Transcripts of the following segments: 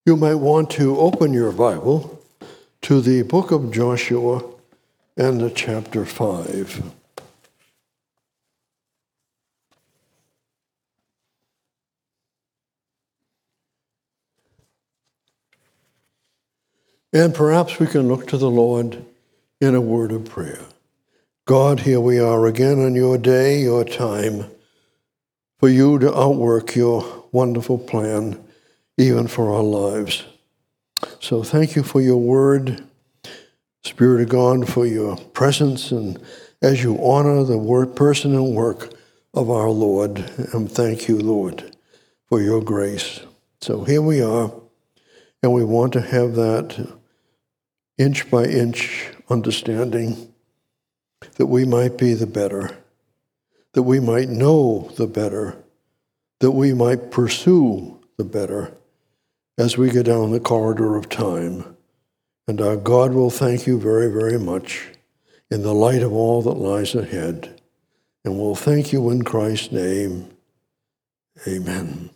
You might want to open your Bible to the book of Joshua and chapter 5. And perhaps we can look to the Lord in a word of prayer. God, here we are again on your day, your time, for you to outwork your wonderful plan, even for our lives. So thank you for your word, Spirit of God, for your presence, and as you honor the person and work of our Lord. And thank you, Lord, for your grace. So here we are, and we want to have that inch by inch understanding that we might be the better, that we might know the better, that we might pursue the better as we go down the corridor of time. And our God will thank you very, very much in the light of all that lies ahead. And we'll thank you in Christ's name. Amen.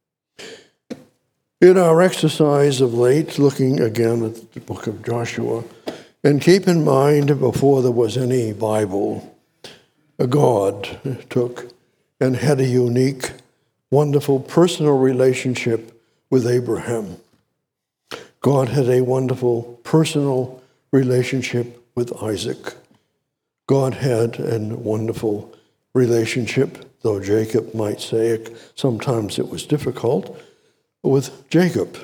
In our exercise of late, looking again at the book of Joshua, and keep in mind, before there was any Bible, God took and had a unique, wonderful personal relationship with Abraham. God had a wonderful personal relationship with Isaac. God had a wonderful relationship, though Jacob might say it, sometimes it was difficult, with Jacob.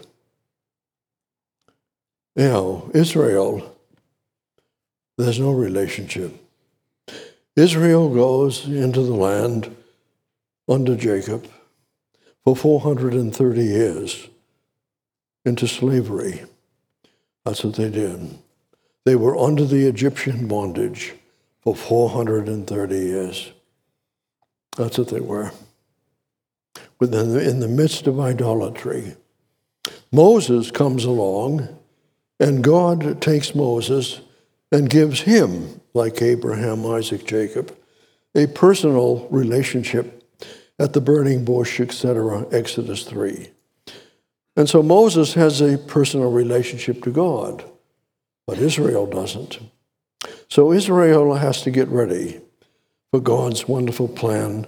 Now, Israel, there's no relationship. Israel goes into the land under Jacob for 430 years into slavery. That's what they did. They were under the Egyptian bondage for 430 years. That's what they were. But then in the midst of idolatry, Moses comes along, and God takes Moses and gives him, like Abraham, Isaac, Jacob, a personal relationship at the burning bush, etc., Exodus 3. And so Moses has a personal relationship to God, but Israel doesn't. So Israel has to get ready for God's wonderful plan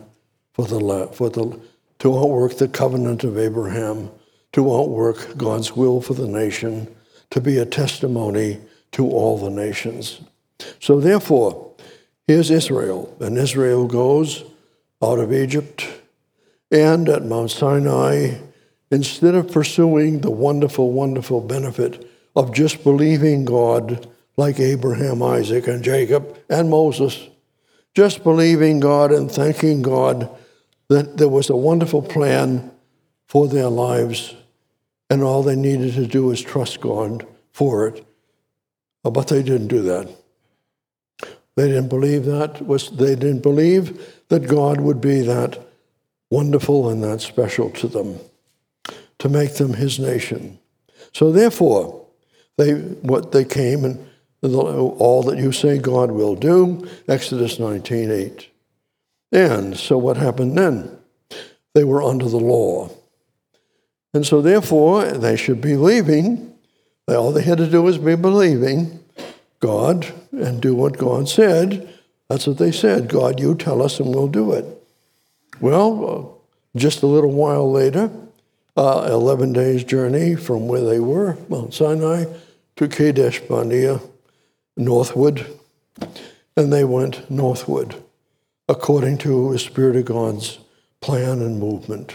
to outwork the covenant of Abraham, to outwork God's will for the nation, to be a testimony to all the nations. So therefore, here's Israel, and Israel goes out of Egypt, and at Mount Sinai, instead of pursuing the wonderful, wonderful benefit of just believing God like Abraham, Isaac, and Jacob, and Moses, just believing God and thanking God that there was a wonderful plan for their lives, and all they needed to do is trust God for it. But they didn't do that. They didn't believe that. They didn't believe that God would be that wonderful and that special to them, to make them his nation. So therefore, they came and all that you say God will do, Exodus 19:8. And so what happened then? They were under the law. And so therefore, they should be believing. All they had to do was be believing God and do what God said. That's what they said. God, you tell us and we'll do it. Well, just a little while later, 11 days journey from where they were, Mount Sinai, to Kadesh Barnea, northward. And they went northward, according to the Spirit of God's plan and movement.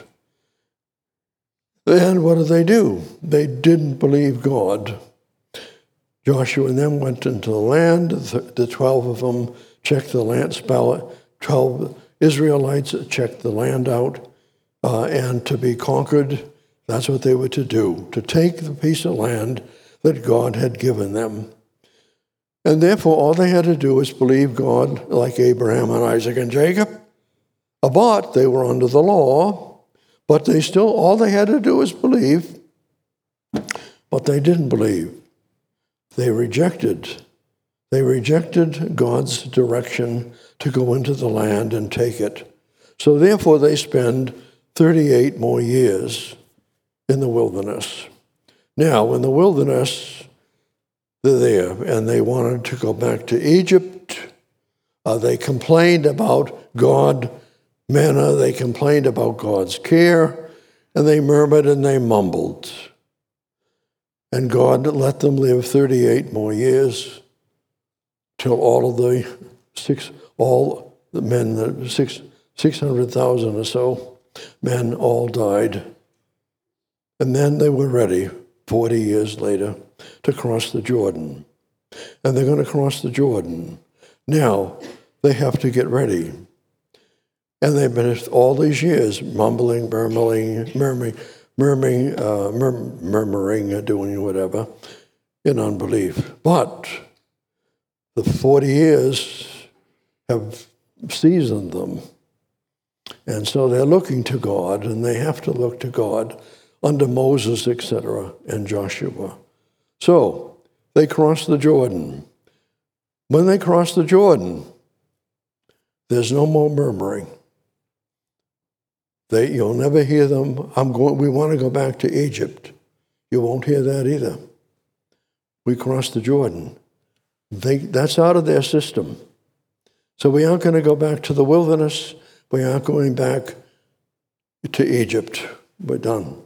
And what did they do? They didn't believe God. Joshua and them went into the land. The 12 of them checked the land, 12 Israelites checked the land out, and to be conquered, that's what they were to do, to take the piece of land that God had given them. And therefore, all they had to do was believe God like Abraham and Isaac and Jacob. But they were under the law, but all they had to do was believe. But they didn't believe. They rejected God's direction to go into the land and take it. So therefore, they spend 38 more years in the wilderness. Now, in the wilderness, they're there, and they wanted to go back to Egypt. They complained about God, manna. They complained about God's care, and they murmured and they mumbled. And God let them live 38 more years till all the men, 600,000 or so men all died. And then they were ready 40 years later to cross the Jordan. And they're going to cross the Jordan. Now, they have to get ready. And they've been all these years mumbling, murmuring, doing whatever in unbelief. But the 40 years have seasoned them. And so they're looking to God, and they have to look to God under Moses, etc., and Joshua. So they cross the Jordan. When they cross the Jordan, there's no more murmuring. You'll never hear them, we want to go back to Egypt. You won't hear that either. We crossed the Jordan. That's out of their system. So we aren't going to go back to the wilderness. We aren't going back to Egypt. We're done.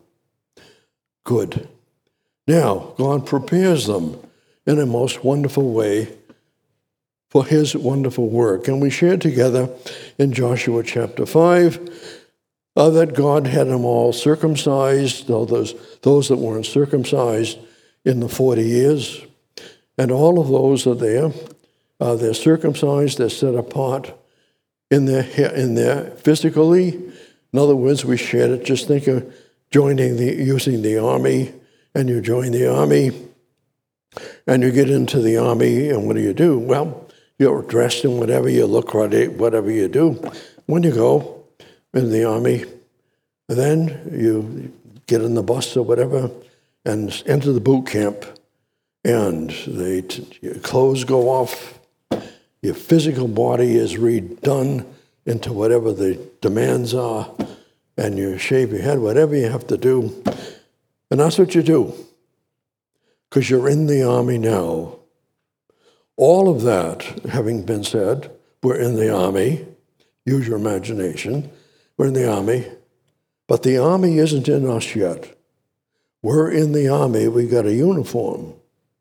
Good. Now, God prepares them in a most wonderful way for his wonderful work. And we shared together in Joshua chapter 5 that God had them all circumcised, those that weren't circumcised in the 40 years. And all of those are there. They're circumcised, they're set apart in their physically. In other words, we shared it. Just think of using the army, and you join the army, and you get into the army, and what do? Well, you're dressed in whatever, you look ready, whatever you do. When you go in the army, then you get in the bus or whatever and enter the boot camp, and your clothes go off, your physical body is redone into whatever the demands are, and you shave your head, whatever you have to do. And that's what you do, because you're in the army now. All of that having been said, we're in the army. Use your imagination. We're in the army. But the army isn't in us yet. We're in the army. We got a uniform.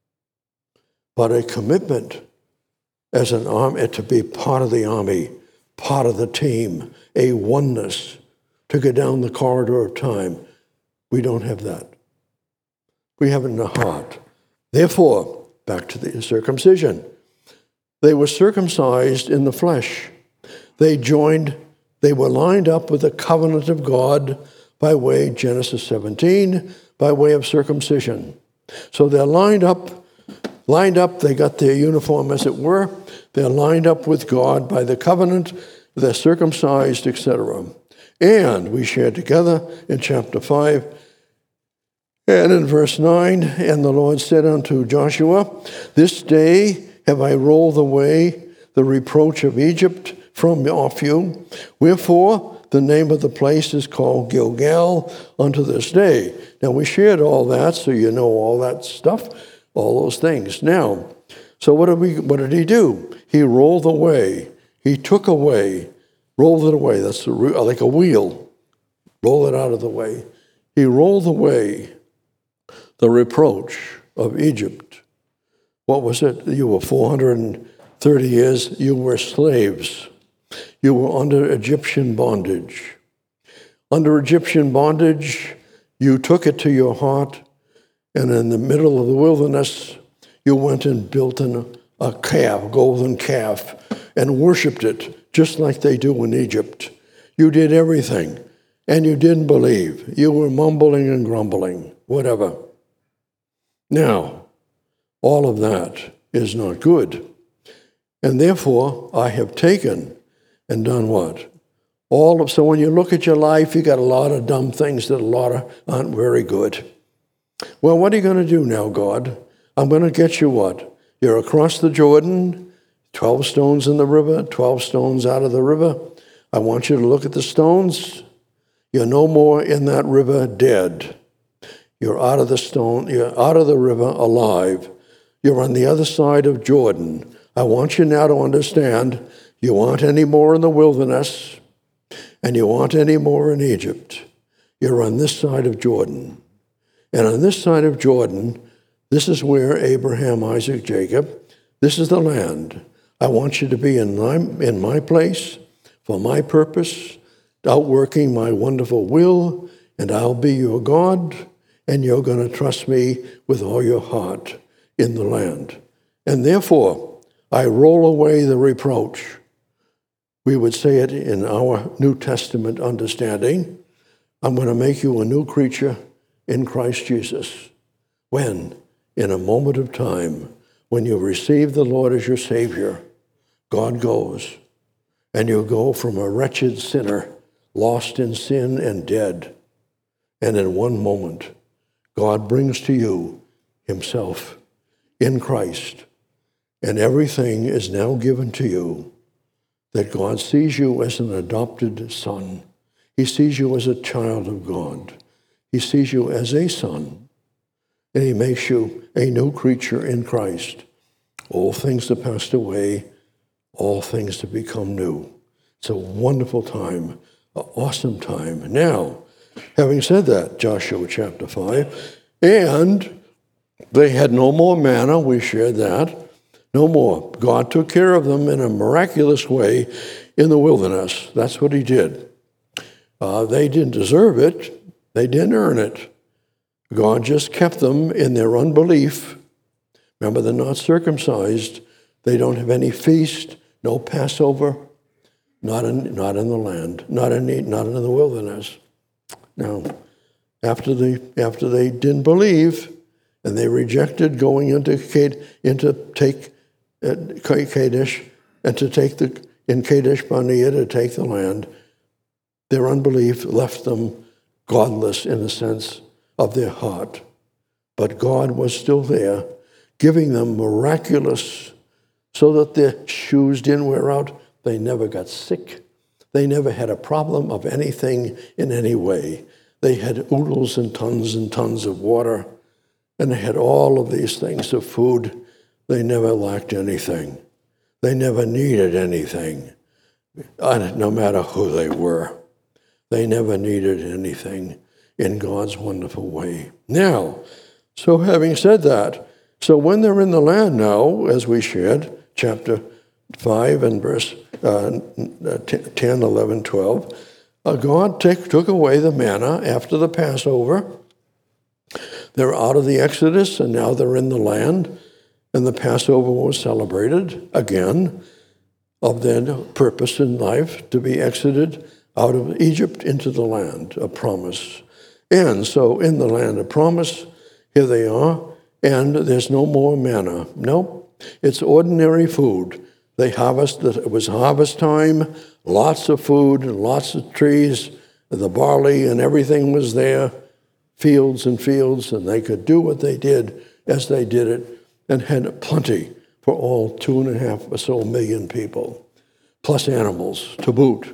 But a commitment as an army to be part of the army, part of the team, a oneness to go down the corridor of time. We don't have that. We have it in the heart. Therefore, back to the circumcision. They were circumcised in the flesh. They were lined up with the covenant of God by way, Genesis 17, by way of circumcision. So they're lined up, they got their uniform as it were. They're lined up with God by the covenant, they're circumcised, etc. And we shared together in chapter 5, and in verse 9, and the Lord said unto Joshua, this day have I rolled away the reproach of Egypt from off you. Wherefore, the name of the place is called Gilgal unto this day. Now, we shared all that, so you know all that stuff, all those things. Now, so what did he do? He rolled away. He took away, rolled it away. That's like a wheel. Roll it out of the way. He rolled away the reproach of Egypt. What was it? You were 430 years, you were slaves. You were under Egyptian bondage. Under Egyptian bondage, you took it to your heart, and in the middle of the wilderness, you went and built a calf, golden calf, and worshipped it, just like they do in Egypt. You did everything, and you didn't believe. You were mumbling and grumbling, whatever. Now, all of that is not good. And therefore, I have taken and done what? So when you look at your life, you got a lot of dumb things that aren't very good. Well, what are you going to do now, God? I'm going to get you what? You're across the Jordan, 12 stones in the river, 12 stones out of the river. I want you to look at the stones. You're no more in that river dead. You're out of the stone. You're out of the river alive. You're on the other side of Jordan. I want you now to understand you aren't any more in the wilderness and you aren't any more in Egypt. You're on this side of Jordan. And on this side of Jordan, this is where Abraham, Isaac, Jacob, this is the land. I want you to be in my place for my purpose, outworking my wonderful will, and I'll be your God, and you're going to trust me with all your heart in the land. And therefore, I roll away the reproach. We would say it in our New Testament understanding. I'm going to make you a new creature in Christ Jesus. When? In a moment of time, when you receive the Lord as your Savior, God goes, and you go from a wretched sinner, lost in sin and dead, and in one moment, God brings to you himself in Christ, and everything is now given to you, that God sees you as an adopted son. He sees you as a child of God. He sees you as a son, and he makes you a new creature in Christ. All things have passed away, all things to become new. It's a wonderful time, an awesome time. Now, having said that, Joshua chapter 5, and they had no more manna, we shared that, no more. God took care of them in a miraculous way in the wilderness. That's what he did. They didn't deserve it. They didn't earn it. God just kept them in their unbelief. Remember, they're not circumcised. They don't have any feast, no Passover, not in the land, not in the wilderness. Now, after they didn't believe and they rejected going into take Kadesh and to take in Kadesh Barnea to take the land, their unbelief left them godless in the sense of their heart. But God was still there, giving them miraculous, so that their shoes didn't wear out. They never got sick. They never had a problem of anything in any way. They had oodles and tons of water, and they had all of these things of food. They never lacked anything. They never needed anything, no matter who they were. They never needed anything in God's wonderful way. Now, so having said that, so when they're in the land now, as we shared, chapter 5 and verse 10, 11, 12, God took away the manna after the Passover. They're out of the Exodus, and now they're in the land, and the Passover was celebrated again of their purpose in life to be exited out of Egypt into the land of promise. And so in the land of promise, here they are, and there's no more manna. Nope, it's ordinary food. It was harvest time, lots of food, and lots of trees, the barley and everything was there, fields, and they could do what they did as they did it, and had plenty for all 2.5 or so million people, plus animals to boot.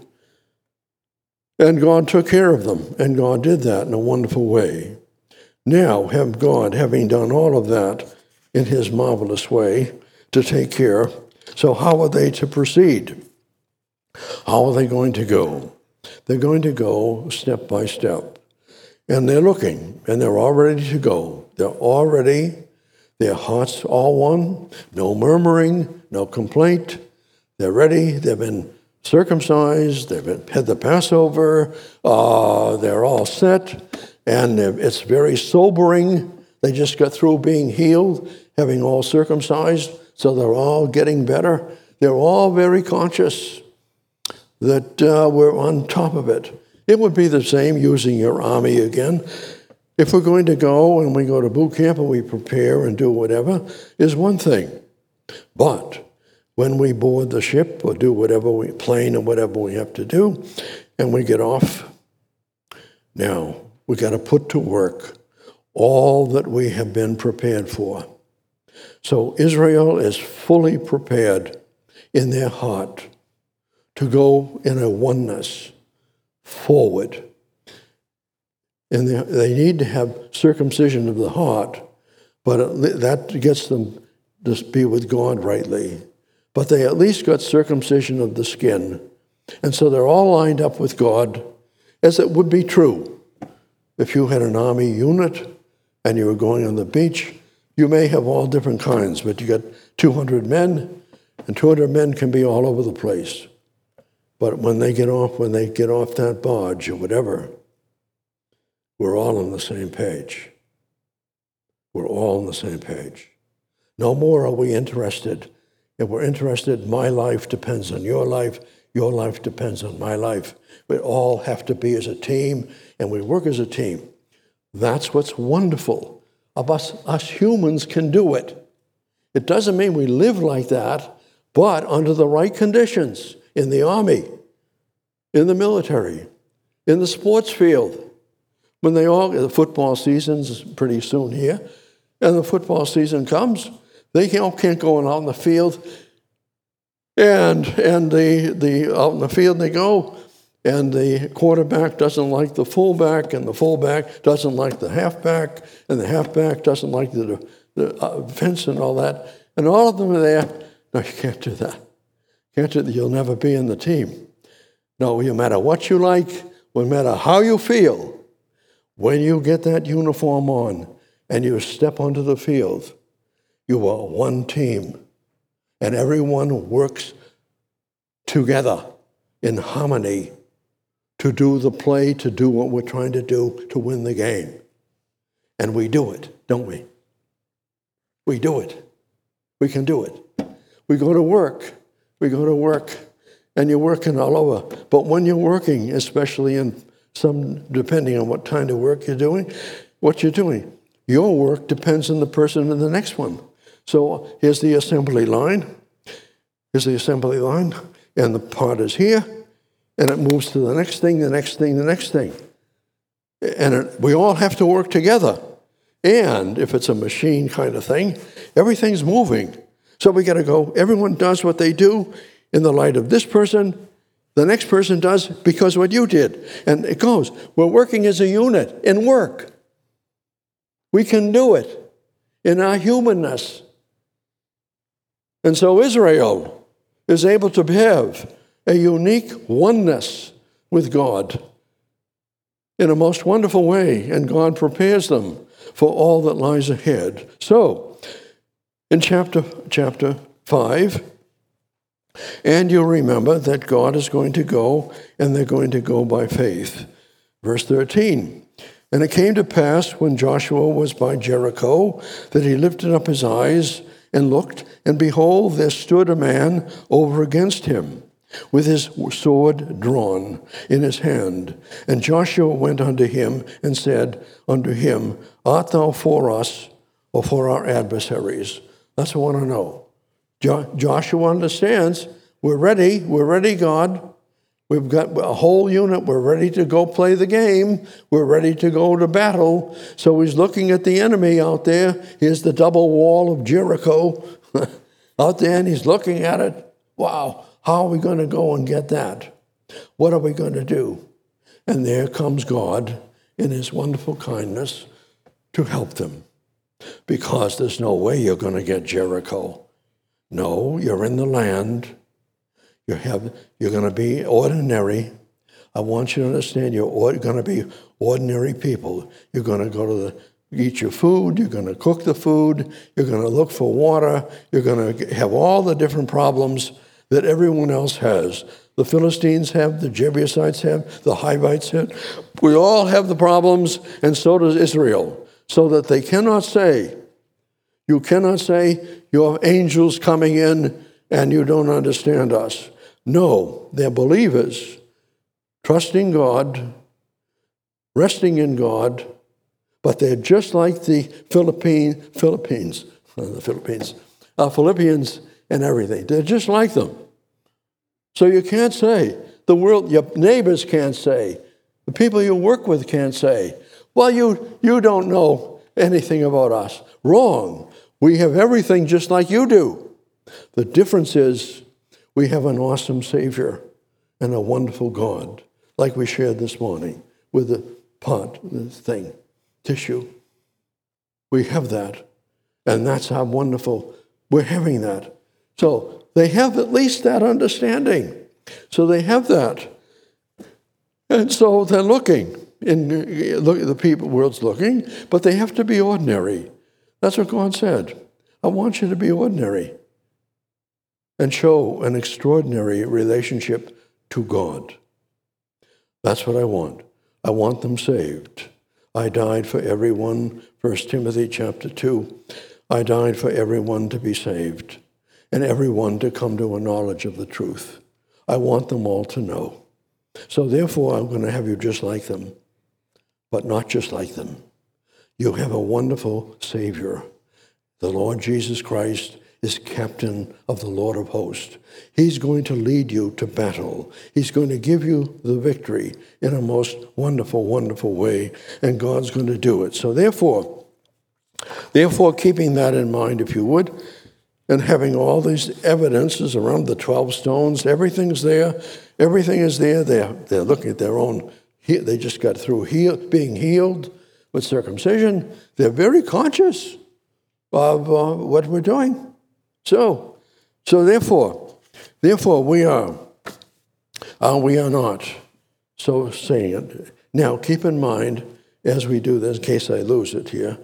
And God took care of them, and God did that in a wonderful way. Now, God, having done all of that in his marvelous way to take care, so how are they to proceed? How are they going to go? They're going to go step by step. And they're looking, and they're all ready to go. They're all ready. Their hearts all one. No murmuring, no complaint. They're ready. They've been circumcised. They've had the Passover. They're all set. And it's very sobering. They just got through being healed, having all circumcised. So they're all getting better. They're all very conscious that we're on top of it. It would be the same using your army again. If we're going to go and we go to boot camp and we prepare and do whatever, is one thing. But when we board the ship or do plane or whatever we have to do, and we get off, now we got to put to work all that we have been prepared for. So Israel is fully prepared in their heart to go in a oneness forward. And they need to have circumcision of the heart, but that gets them to be with God rightly. But they at least got circumcision of the skin. And so they're all lined up with God, as it would be true. If you had an army unit and you were going on the beach, you may have all different kinds, but you got 200 men, and 200 men can be all over the place. But when they get off that barge or whatever, we're all on the same page. We're all on the same page. No more are we interested. If we're interested, my life depends on your life depends on my life. We all have to be as a team, and we work as a team. That's what's wonderful of us. Us humans can do it. It doesn't mean we live like that, but under the right conditions, in the army, in the military, in the sports field. When the football season's pretty soon here, and the football season comes, they can't go out in the field, and the out in the field they go, and the quarterback doesn't like the fullback, and the fullback doesn't like the halfback, and the halfback doesn't like the fence and all that, and all of them are there. No, you can't do that. Can't do that. You'll never be in the team. No, no matter what you like, no matter how you feel, when you get that uniform on and you step onto the field, you are one team, and everyone works together in harmony to do the play, to do what we're trying to do to win the game. And we do it, don't we? We do it. We can do it. We go to work. We go to work, and you're working all over. But when you're working, especially in depending on what kind of work you're doing, your work depends on the person in the next one. So here's the assembly line. Here's the assembly line, and the part is here, and it moves to the next thing, the next thing, the next thing. And we all have to work together. And if it's a machine kind of thing, everything's moving. So we got to go, everyone does what they do in the light of this person, the next person does because what you did. And it goes. We're working as a unit in work. We can do it in our humanness. And so Israel is able to have a unique oneness with God in a most wonderful way, and God prepares them for all that lies ahead. So, in chapter 5, and you'll remember that God is going to go, and they're going to go by faith. Verse 13, and it came to pass when Joshua was by Jericho that he lifted up his eyes and looked, and behold, there stood a man over against him, with his sword drawn in his hand. And Joshua went unto him and said unto him, art thou for us or for our adversaries? That's what I want to know. Joshua understands, we're ready, God. We've got a whole unit, we're ready to go play the game, we're ready to go to battle. So he's looking at the enemy out there. Here's the double wall of Jericho out there, and he's looking at it. Wow, how are we going to go and get that? What are we going to do? And there comes God in his wonderful kindness to help them, because there's no way you're going to get Jericho. No, you're in the land. You're going to be ordinary. I want you to understand you're going to be ordinary people. You're going to go to eat your food. You're going to cook the food. You're going to look for water. You're going to have all the different problems that everyone else has. The Philistines have, the Jebusites have, the Hivites have. We all have the problems, and so does Israel. So that they cannot say, you cannot say, you have angels coming in and you don't understand us. No, they're believers, trusting God, resting in God, but they're just like the Philippians and everything. They're just like them. So you can't say, the world, your neighbors can't say, the people you work with can't say, well, you don't know anything about us. Wrong. We have everything just like you do. The difference is we have an awesome Savior and a wonderful God, like we shared this morning with part, this thing, tissue. We have that. And that's how wonderful we're having that. So they have at least that understanding. So they have that. And so they're looking. The world's looking, but they have to be ordinary. That's what God said. I want you to be ordinary and show an extraordinary relationship to God. That's what I want. I want them saved. I died for everyone, 1 Timothy chapter 2. I died for everyone to be saved and everyone to come to a knowledge of the truth. I want them all to know. So therefore, I'm going to have you just like them, but not just like them. You have a wonderful Savior. The Lord Jesus Christ is captain of the Lord of hosts. He's going to lead you to battle. He's going to give you the victory in a most wonderful, wonderful way, and God's going to do it. So therefore, keeping that in mind, if you would, and having all these evidences around the 12 stones, everything's there. Everything is there. They're looking at their own. They just got through being healed with circumcision. They're very conscious of what we're doing. So therefore we are not. So saying it. Now keep in mind as we do this, in case I lose it here.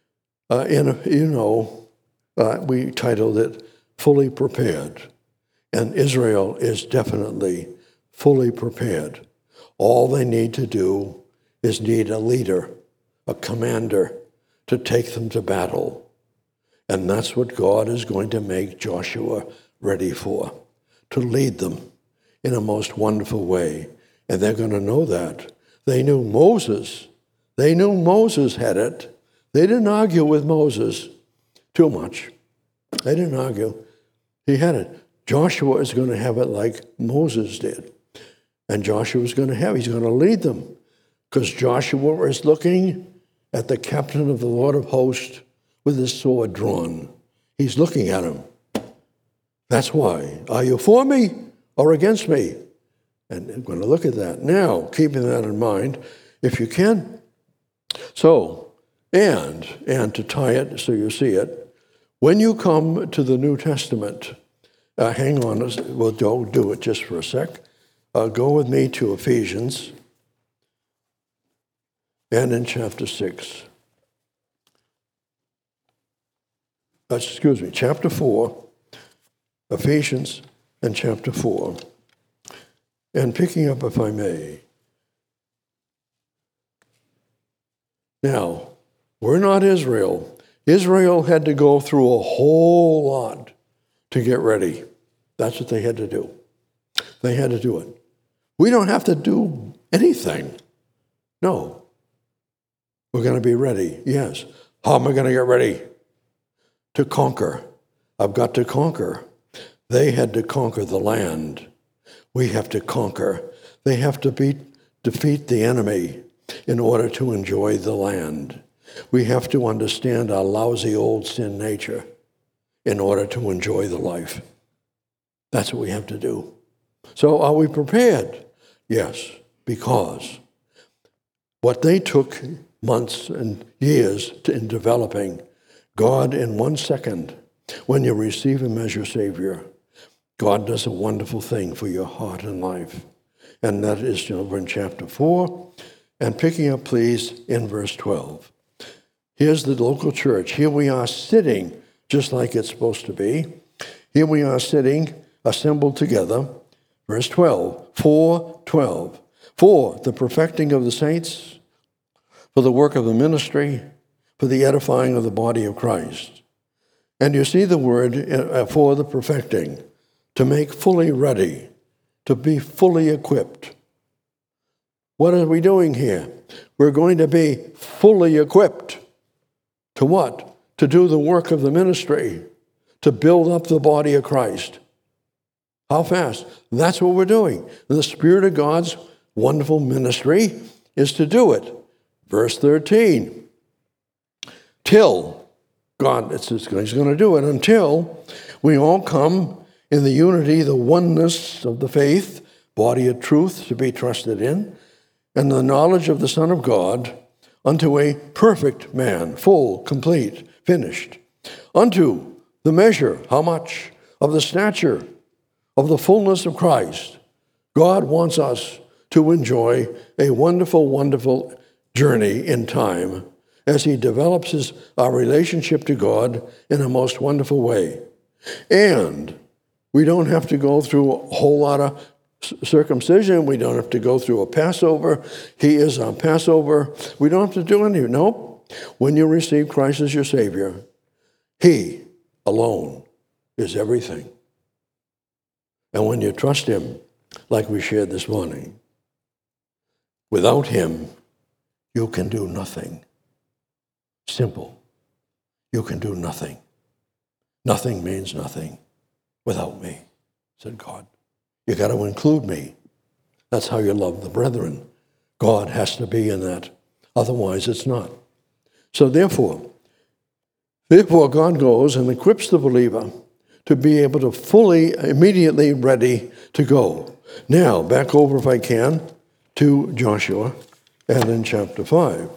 We titled it "Fully Prepared," and Israel is definitely fully prepared. All they need to do is need a leader, a commander, to take them to battle. And that's what God is going to make Joshua ready for, to lead them in a most wonderful way. And they're going to know that. They knew Moses. They knew Moses had it. They didn't argue with Moses too much. They didn't argue. He had it. Joshua is going to have it like Moses did. And Joshua's going to he's going to lead them. Because Joshua is looking at the captain of the Lord of hosts with his sword drawn. He's looking at him. That's why. Are you for me or against me? And I'm going to look at that. Now, keeping that in mind, if you can. So, and to tie it so you see it, when you come to the New Testament, hang on, we'll do it just for a sec. Go with me to Ephesians, and in chapter 6. Chapter 4, Ephesians and chapter 4. And picking up, if I may. Now, we're not Israel. Israel had to go through a whole lot to get ready. That's what they had to do. They had to do it. We don't have to do anything. No. We're going to be ready, yes. How am I going to get ready? To conquer. I've got to conquer. They had to conquer the land. We have to conquer. They have to defeat the enemy in order to enjoy the land. We have to understand our lousy old sin nature in order to enjoy the life. That's what we have to do. So are we prepared? Yes, because what they took months and years in developing, God in 1 second, when you receive Him as your Savior, God does a wonderful thing for your heart and life. And that is over in chapter 4. And picking up, please, in verse 12. Here's the local church. Here we are sitting just like it's supposed to be. Here we are sitting, assembled together. Verse 12, 4:12. For the perfecting of the saints, for the work of the ministry, for the edifying of the body of Christ. And you see the word for the perfecting, to make fully ready, to be fully equipped. What are we doing here? We're going to be fully equipped. To what? To do the work of the ministry, to build up the body of Christ. How fast? That's what we're doing. The Spirit of God's wonderful ministry is to do it. Verse 13. Till God, He's going to do it until we all come in the unity, the oneness of the faith, body of truth to be trusted in, and the knowledge of the Son of God, unto a perfect man, full, complete, finished, unto the measure, how much? Of the stature of the fullness of Christ. God wants us to enjoy a wonderful, wonderful journey in time as he develops our relationship to God in a most wonderful way. And we don't have to go through a whole lot of circumcision. We don't have to go through a Passover. He is our Passover. We don't have to do anything. Nope. When you receive Christ as your Savior, he alone is everything. And when you trust him, like we shared this morning, without him, you can do nothing. Simple. You can do nothing. Nothing means nothing without me, said God. You got to include me. That's how you love the brethren. God has to be in that. Otherwise, it's not. So therefore, God goes and equips the believer to be able to fully, immediately ready to go. Now, back over, if I can, to Joshua and in chapter 5.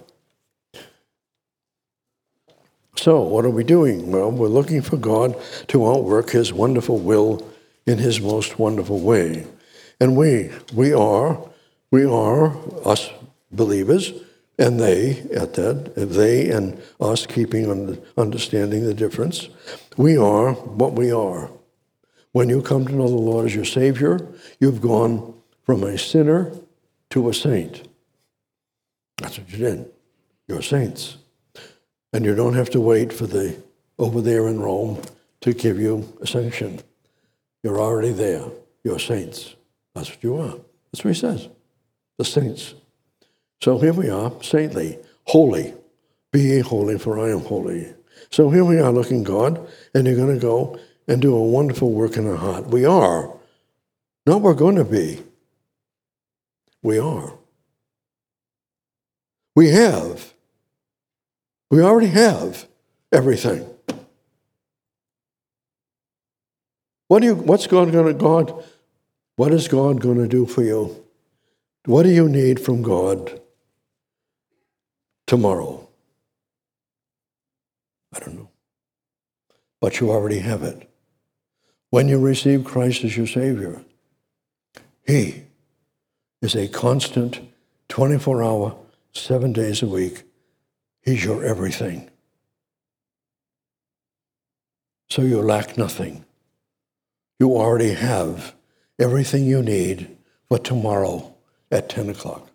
So, what are we doing? Well, we're looking for God to outwork his wonderful will in his most wonderful way. And we are us believers, and they and us keeping understanding the difference. We are what we are. When you come to know the Lord as your Savior, you've gone from a sinner to a saint. That's what you did. You're saints. And you don't have to wait for the over there in Rome to give you a sanction. You're already there. You're saints. That's what you are. That's what he says. The saints. So here we are, saintly, holy. Be ye holy, for I am holy. So here we are looking God, and you're going to go and do a wonderful work in our heart. We are. Not we're going to be. We are. We have. We already have everything. What is God going to do for you? What do you need from God tomorrow? I don't know. But you already have it. When you receive Christ as your Savior, he is a constant 24-hour, 7 days a week. He's your everything. So you lack nothing. You already have everything you need for tomorrow at 10 o'clock.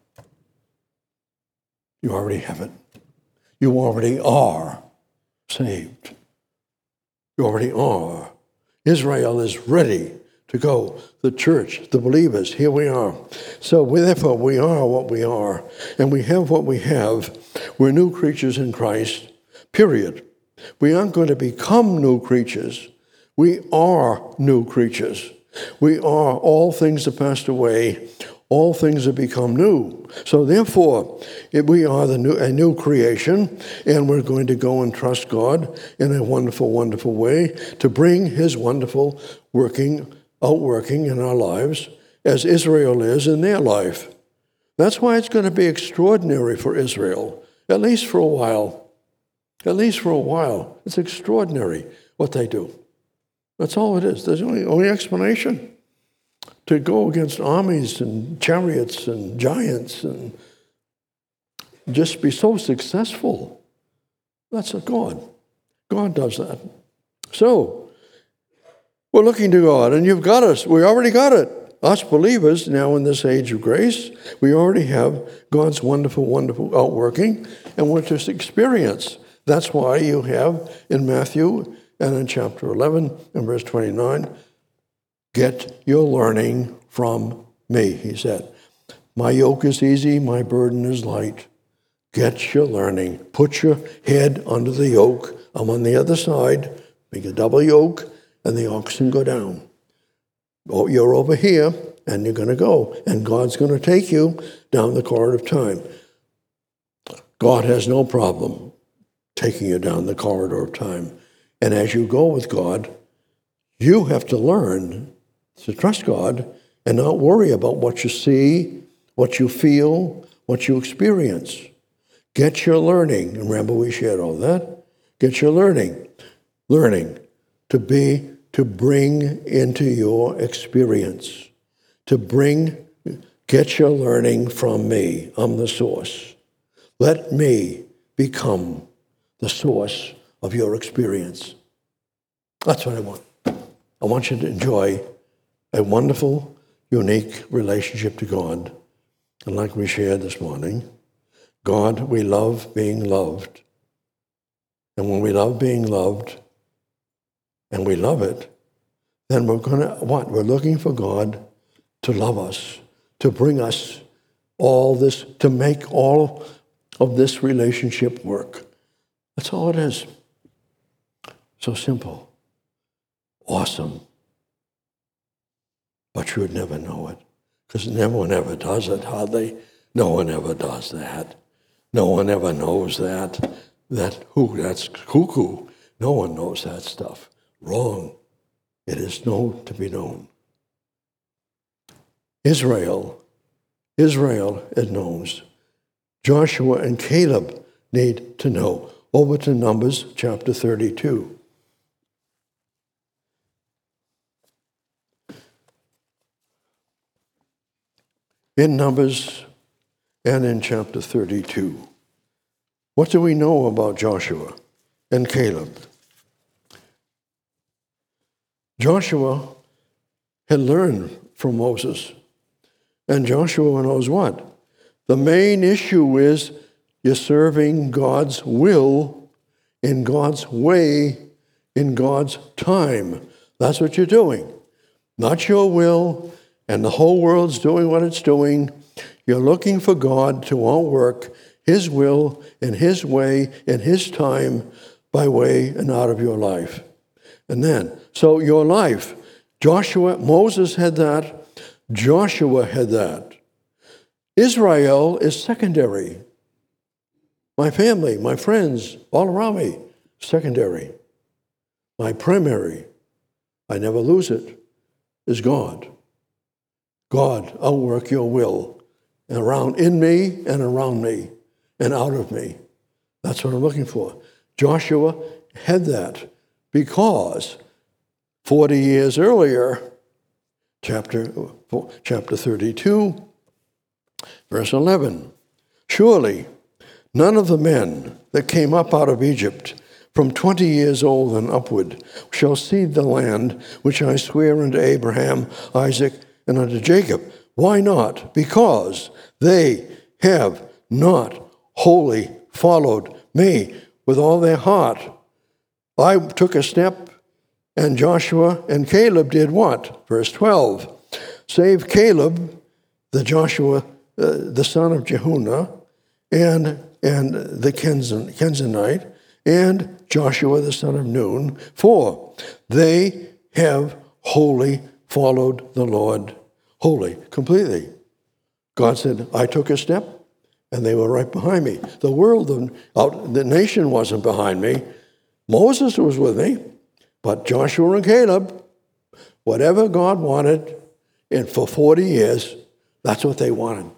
You already have it. You already are saved. You already are. Israel is ready to go. The church, the believers, here we are. So therefore we are what we are, and we have what we have. We're new creatures in Christ, period. We aren't going to become new creatures. We are new creatures. We are, all things have passed away. All things have become new. So therefore, we are a new creation, and we're going to go and trust God in a wonderful, wonderful way to bring his wonderful outworking in our lives as Israel is in their life. That's why it's going to be extraordinary for Israel, at least for a while. At least for a while. It's extraordinary what they do. That's all it is. There's only explanation. To go against armies and chariots and giants and just be so successful. That's a God. God does that. So, we're looking to God, and you've got us. We already got it. Us believers, now in this age of grace, we already have God's wonderful, wonderful outworking, and we're to experience. That's why you have in Matthew and in chapter 11 and verse 29, get your learning from me, he said. My yoke is easy, my burden is light. Get your learning. Put your head under the yoke. I'm on the other side. Make a double yoke, and the oxen go down. Oh, you're over here, and you're going to go. And God's going to take you down the corridor of time. God has no problem taking you down the corridor of time. And as you go with God, you have to learn to trust God and not worry about what you see, what you feel, what you experience. Get your learning. Remember, we shared all that. Get your learning. Learning to bring into your experience. Get your learning from me. I'm the source. Let me become the source of your experience. That's what I want. I want you to enjoy a wonderful, unique relationship to God. And like we shared this morning, God, we love being loved. And when we love being loved, and we love it, then we're going to, what? We're looking for God to love us, to bring us all this, to make all of this relationship work. That's all it is. So simple. Awesome. But you would never know it, because no one ever does it, hardly. No one ever does that. No one ever knows that. That's cuckoo. No one knows that stuff. Wrong. It is to be known. Israel, it knows. Joshua and Caleb need to know. Over to Numbers chapter 32. In Numbers and in chapter 32, what do we know about Joshua and Caleb? Joshua had learned from Moses, and Joshua knows what? The main issue is you're serving God's will in God's way, in God's time. That's what you're doing. Not your will, and the whole world's doing what it's doing. You're looking for God to outwork His will in His way, in His time, by way and out of your life. And then, so your life, Moses had that, Joshua had that. Israel is secondary. My family, my friends, all around me, secondary. My primary, I never lose it, is God. God, outwork your will in me and around me and out of me. That's what I'm looking for. Joshua had that because 40 years earlier, chapter 32, verse 11, surely none of the men that came up out of Egypt from 20 years old and upward shall see the land which I swear unto Abraham, Isaac, and unto Jacob. Why not? Because they have not wholly followed me with all their heart. I took a step, and Joshua and Caleb did what? Verse 12. Save Caleb, the son of Jehunah, and the Kenzanite, and Joshua, the son of Nun, for they have wholly followed the Lord. Wholly, completely. God said, I took a step, and they were right behind me. The world, the nation wasn't behind me. Moses was with me, but Joshua and Caleb, whatever God wanted, and for 40 years, that's what they wanted.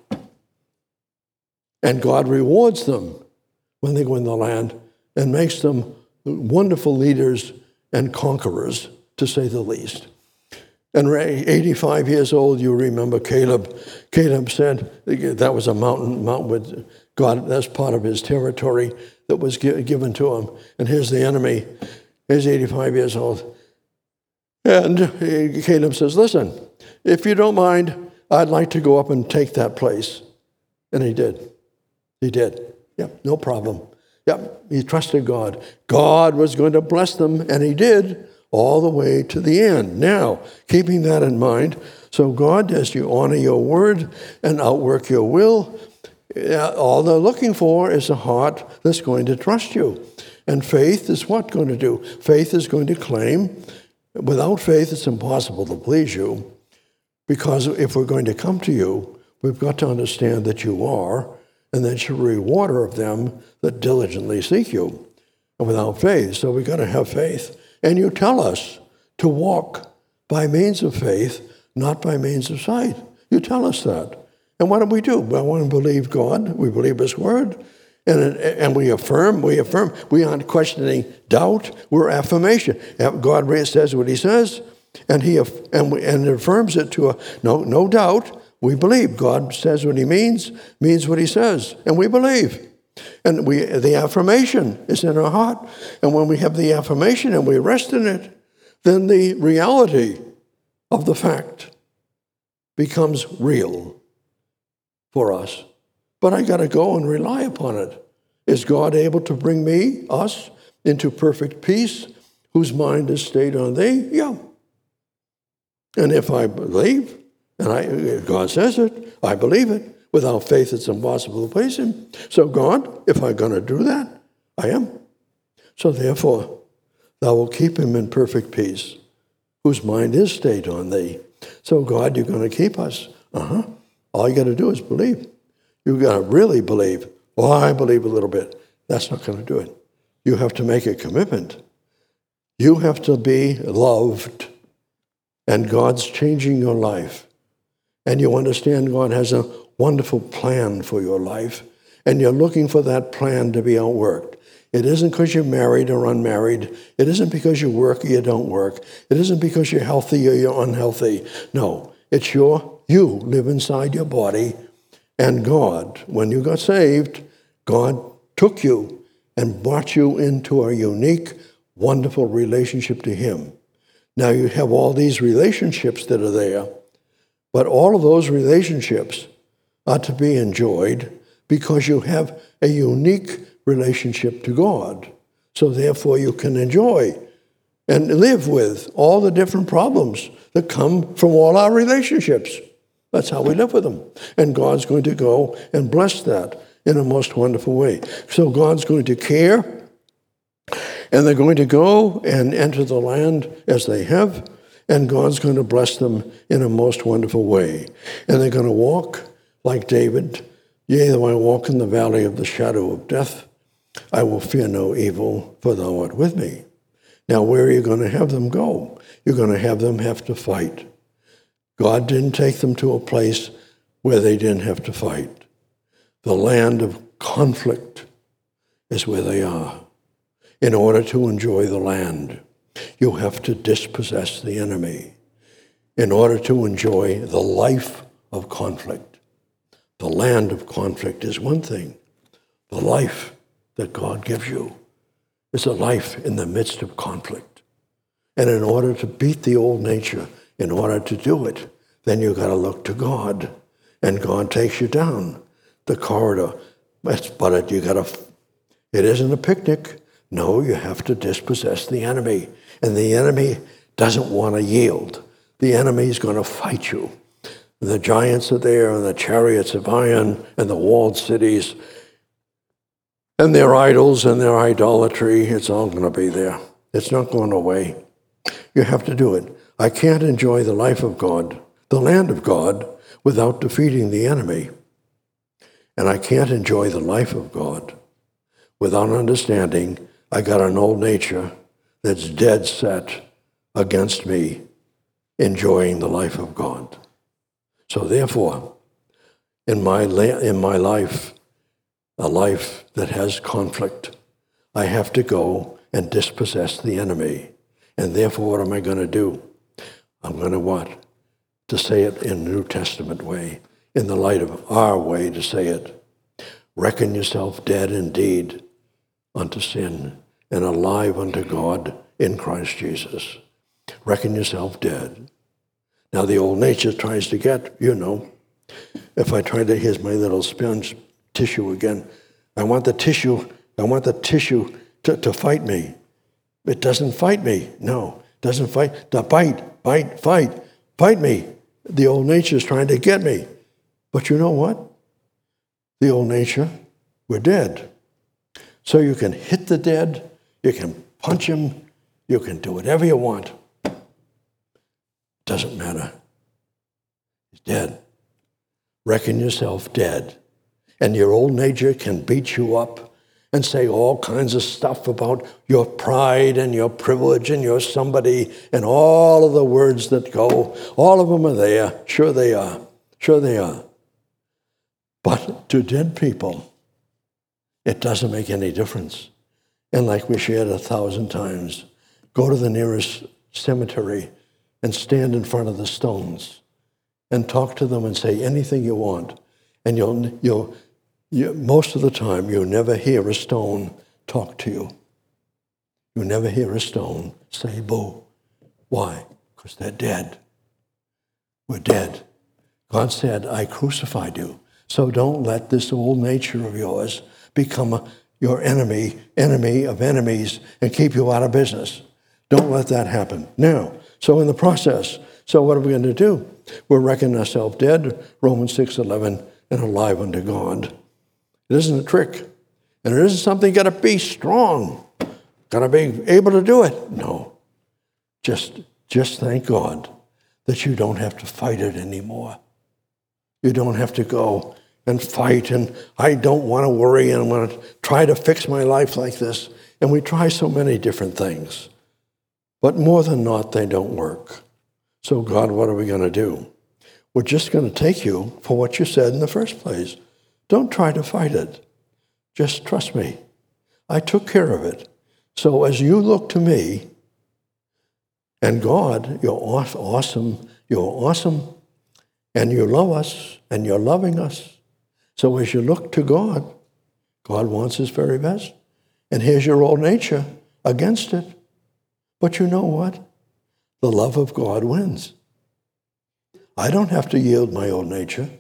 And God rewards them when they go in the land and makes them wonderful leaders and conquerors, to say the least. And 85 years old, you remember Caleb. Caleb said that was a mountain with God. That's part of his territory that was given to him. And here's the enemy. He's 85 years old. And Caleb says, listen, if you don't mind, I'd like to go up and take that place. And he did. He did. Yep, no problem. Yep, he trusted God. God was going to bless them, and he did, all the way to the end. Now, keeping that in mind, so God, as you honor your word and outwork your will, all they're looking for is a heart that's going to trust you. And faith is what going to do? Faith is going to claim. Without faith, it's impossible to please you, because if we're going to come to you, we've got to understand that you are, and that you're a rewarder of them that diligently seek you. And without faith, so we've got to have faith. And you tell us to walk by means of faith, not by means of sight. You tell us that. And what do? Well, when we believe God, we believe His Word, and we affirm. We aren't questioning doubt. We're affirmation. God says what He says, and it affirms it to no doubt. We believe. God says what He means what He says, and we believe. And the affirmation is in our heart. And when we have the affirmation and we rest in it, then the reality of the fact becomes real for us. But I got to go and rely upon it. Is God able to bring us, into perfect peace, whose mind is stayed on Thee? Yeah. And if I believe, and God says it, I believe it. Without faith, it's impossible to please Him. So God, if I'm going to do that, I am. So therefore, Thou wilt keep him in perfect peace, whose mind is stayed on Thee. So God, you're going to keep us. All you got to do is believe. You got to really believe. Well, I believe a little bit. That's not going to do it. You have to make a commitment. You have to be loved, and God's changing your life. And you understand God has a wonderful plan for your life, and you're looking for that plan to be outworked. It isn't because you're married or unmarried. It isn't because you work or you don't work. It isn't because you're healthy or you're unhealthy. No, it's you live inside your body, and God, when you got saved, God took you and brought you into a unique, wonderful relationship to Him. Now you have all these relationships that are there, but all of those relationships are to be enjoyed because you have a unique relationship to God. So therefore you can enjoy and live with all the different problems that come from all our relationships. That's how we live with them. And God's going to go and bless that in a most wonderful way. So God's going to care, and they're going to go and enter the land as they have, and God's going to bless them in a most wonderful way. And they're going to walk like David. Yea, though I walk in the valley of the shadow of death, I will fear no evil, for Thou art with me. Now, where are you going to have them go? You're going to have them have to fight. God didn't take them to a place where they didn't have to fight. The land of conflict is where they are. In order to enjoy the land, you have to dispossess the enemy. In order to enjoy the life of conflict, the land of conflict is one thing. The life that God gives you is a life in the midst of conflict. And in order to beat the old nature, in order to do it, then you've got to look to God. And God takes you down the corridor. But it isn't a picnic. No, you have to dispossess the enemy. And the enemy doesn't want to yield. The enemy is going to fight you. The giants are there, and the chariots of iron, and the walled cities, and their idols and their idolatry. It's all going to be there. It's not going away. You have to do it. I can't enjoy the life of God, the land of God, without defeating the enemy. And I can't enjoy the life of God without understanding I got an old nature that's dead set against me enjoying the life of God. So therefore, in my life, a life that has conflict, I have to go and dispossess the enemy. And therefore, what am I going to do? I'm going to what? To say it in the New Testament way, in the light of our way to say it. Reckon yourself dead indeed unto sin and alive unto God in Christ Jesus. Reckon yourself dead. Now the old nature tries to get, if I try to, here's my little sponge tissue again. I want the tissue to fight me. It doesn't fight me. No, it doesn't fight. Fight me. The old nature is trying to get me. But you know what? The old nature, we're dead. So you can hit the dead, you can punch him, you can do whatever you want. Doesn't matter. He's dead. Reckon yourself dead. And your old nature can beat you up and say all kinds of stuff about your pride and your privilege and you're somebody and all of the words that go. All of them are there. Sure they are. Sure they are. to dead people, it doesn't make any difference. And like we shared 1,000 times, go to the nearest cemetery and stand in front of the stones and talk to them and say anything you want. And you'll most of the time, you never hear a stone talk to you. You never hear a stone say boo. Why? Because they're dead. We're dead. God said, I crucified you. So don't let this old nature of yours become your enemy of enemies, and keep you out of business. Don't let that happen. Now, so in the process, so what are we going to do? We're reckoning ourselves dead, Romans 6:11, and alive unto God. It isn't a trick. And it isn't something you got to be strong, got to be able to do it. No. Just thank God that you don't have to fight it anymore. You don't have to go and fight, and I don't want to worry, and I'm going to try to fix my life like this. And we try so many different things. But more than not, they don't work. So God, what are we going to do? We're just going to take you for what you said in the first place. Don't try to fight it. Just trust me. I took care of it. So as you look to me, and God, you're awesome, and you love us, and you're loving us. So as you look to God, God wants his very best. And here's your old nature against it. But you know what? The love of God wins. I don't have to yield my old nature.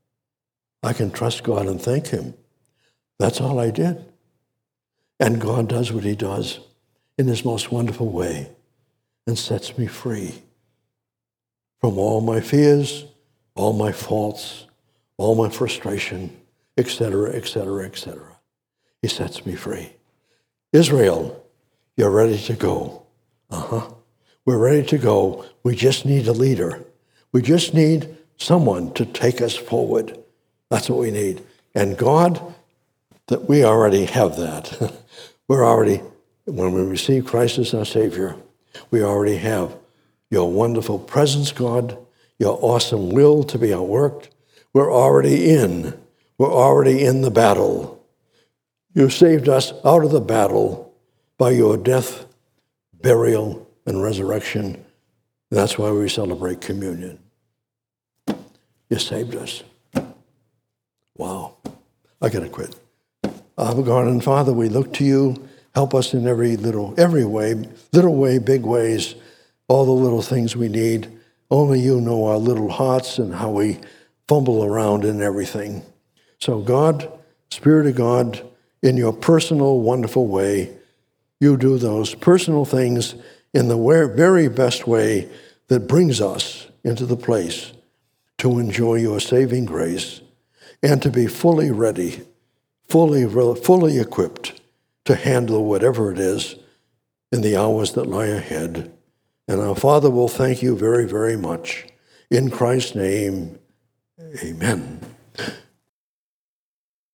I can trust God and thank him. That's all I did. And God does what he does in his most wonderful way and sets me free from all my fears, all my faults, all my frustration, etc., etc., etc. He sets me free. Israel, you're ready to go. We're ready to go. We just need a leader. We just need someone to take us forward. That's what we need. And God, that we already have that. We're already, when we receive Christ as our Savior, we already have your wonderful presence, God, your awesome will to be outworked. We're already in the battle. You saved us out of the battle by your death, burial, and resurrection. And that's why we celebrate communion. You saved us. Wow. I gotta quit. Our God and Father, we look to you. Help us in every way, little way, big ways, all the little things we need. Only you know our little hearts and how we fumble around in everything. So God, Spirit of God, in your personal, wonderful way, you do those personal things in the very best way that brings us into the place to enjoy your saving grace and to be fully ready, fully equipped to handle whatever it is in the hours that lie ahead. And our Father will thank you very, very much. In Christ's name, amen.